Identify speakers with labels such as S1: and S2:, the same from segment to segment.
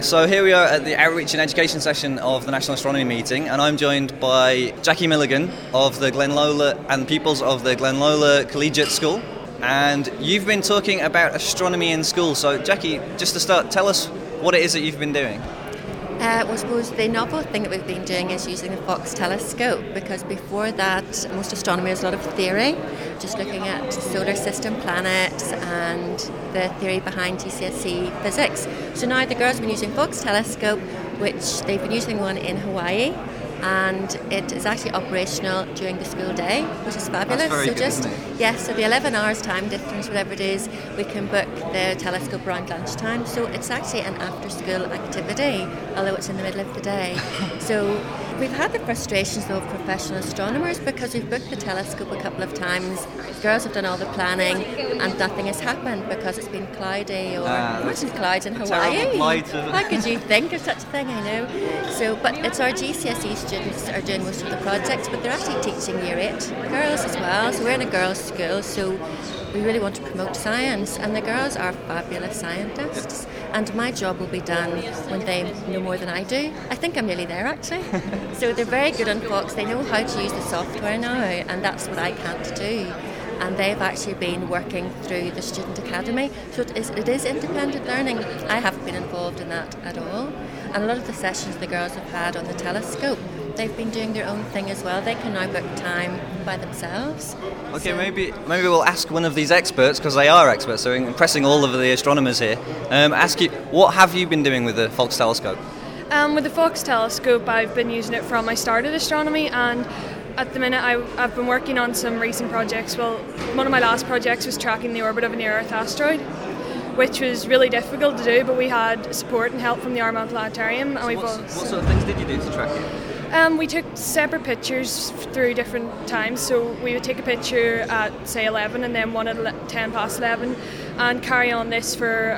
S1: So here we are at the Outreach and Education session of the National Astronomy Meeting, and I'm joined by Jackie Milligan of the Glenlola and pupils of the Glenlola Collegiate School. And you've been talking about astronomy in school. So Jackie, just to start, tell us what it is that you've been doing.
S2: Well, I suppose the novel thing that we've been doing is using the Fox telescope, because before that most astronomy was a lot of theory, just looking at solar system planets and the theory behind GCSE physics. So now the girls have been using Fox telescope, which they've been using one in Hawaii, and it is actually operational during the school day, which is fabulous.
S1: That's very good, isn't it?
S2: Yes, so the 11 hours time difference, whatever it is, we can book the telescope around lunchtime. So it's actually an after-school activity, although it's in the middle of the day. So we've had the frustrations, though, of professional astronomers, because we've booked the telescope a couple of times. The girls have done all the planning, and nothing has happened because it's been cloudy, or imagine clouds in Hawaii. How could you think of such a thing? I know. So, but it's our GCSE students are doing most of the projects, but they're actually teaching Year 8 girls as well. So we're in a girls' school, so we really want to promote science, and the girls are fabulous scientists, and my job will be done when they know more than I do. I think I'm nearly there, actually. So they're very good on Fox. They know how to use the software now, and that's what I can't do. And they've actually been working through the Student Academy, so it is independent learning. I haven't been involved in that at all. And a lot of the sessions the girls have had on the telescope, they've been doing their own thing as well. They can now book time by themselves.
S1: Okay, so maybe we'll ask one of these experts, because they are experts, so impressing all of the astronomers here. Ask you, what have you been doing with the Fox telescope?
S3: With the Fox telescope, I've been using it from I started astronomy, and at the minute I've been working on some recent projects. Well, one of my last projects was tracking the orbit of a near-Earth asteroid, which was really difficult to do, but we had support and help from the Armagh Planetarium. And
S1: what sort of things did you do to track it?
S3: We took separate pictures through different times. So we would take a picture at, say, 11, and then one at 10 past 11, and carry on this for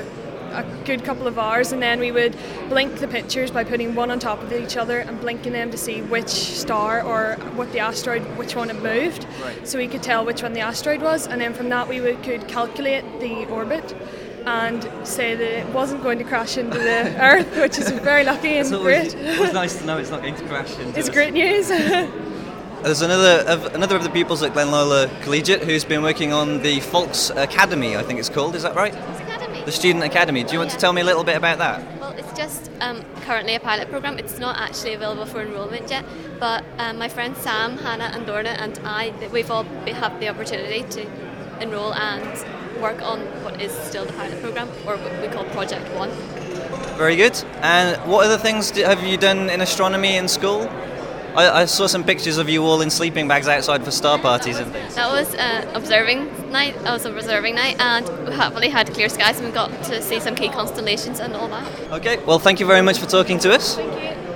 S3: a good couple of hours, and then we would blink the pictures by putting one on top of each other and blinking them to see which star or what the asteroid, which one had moved.
S1: Right.
S3: So we could tell which one the asteroid was, and then from that could calculate the orbit and say that it wasn't going to crash into the Earth, which is very lucky and great.
S1: It was nice to know it's not going to crash into
S3: It's great news.
S1: There's another of the pupils at Glenlola Collegiate who's been working on the Fox Academy, I think it's called, is that right? The Student Academy. Do you want to tell me a little bit about that?
S4: Well, it's just currently a pilot programme. It's not actually available for enrolment yet, but my friends Sam, Hannah and Dorna and I, we've all have the opportunity to enrol and work on what is still the pilot programme, or what we call Project 1.
S1: Very good. And what other things have you done in astronomy in school? I saw some pictures of you all in sleeping bags outside for star parties and things.
S4: That was observing night. That was a observing night, and we happily had clear skies, and we got to see some key constellations and all that.
S1: Okay, well, thank you very much for talking to us.
S4: Thank you.